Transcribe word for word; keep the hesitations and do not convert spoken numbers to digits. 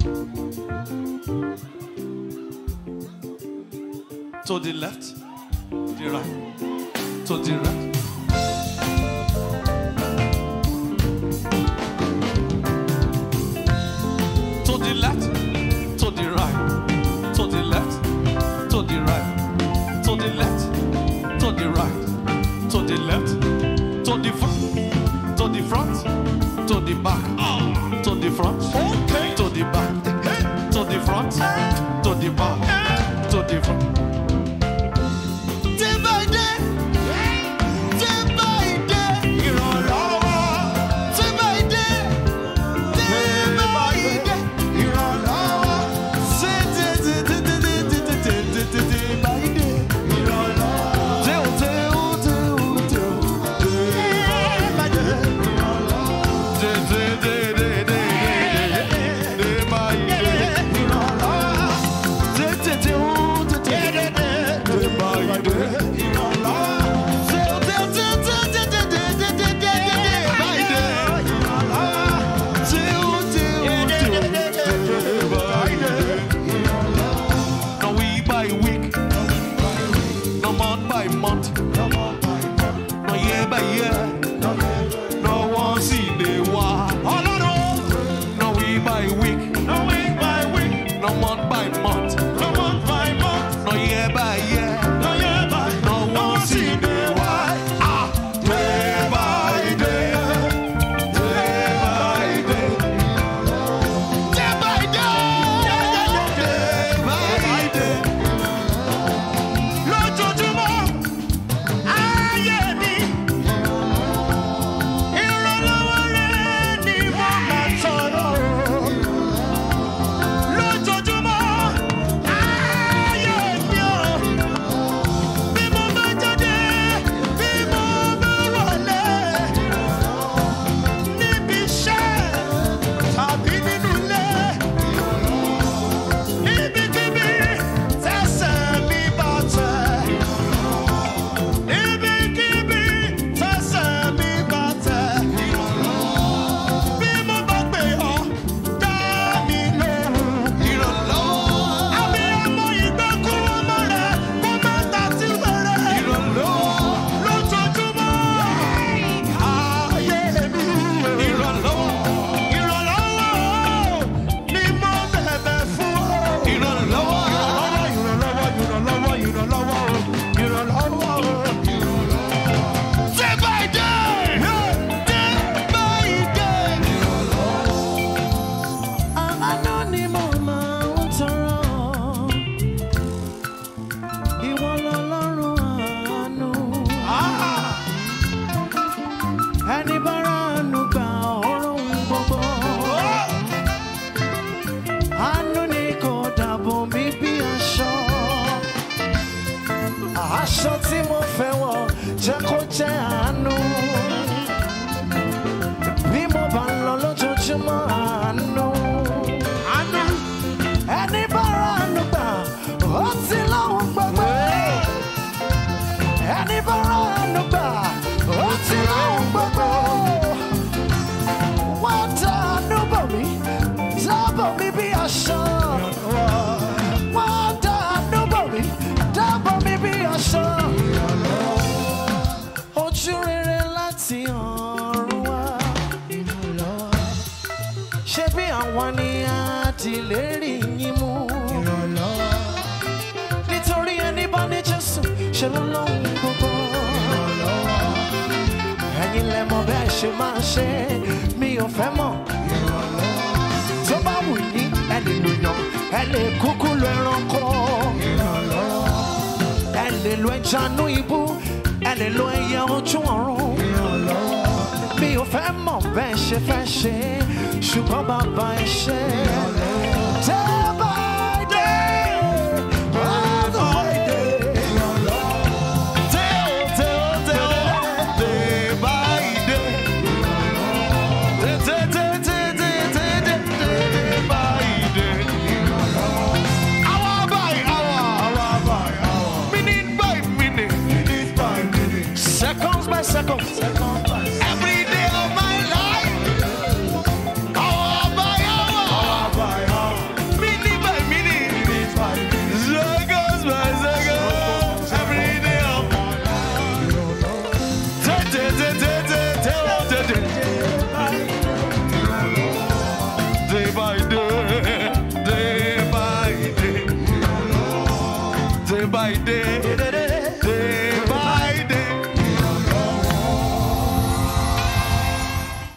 To the left, the right, to the right. To the left, to the right, to the left, to the right, to the left, to the right, to the left, to the front, to the front, to the back, to the front, okay, to the back, to the front, to the back, to the front. Every day of my life, hour by hour, hour by hour. day by day.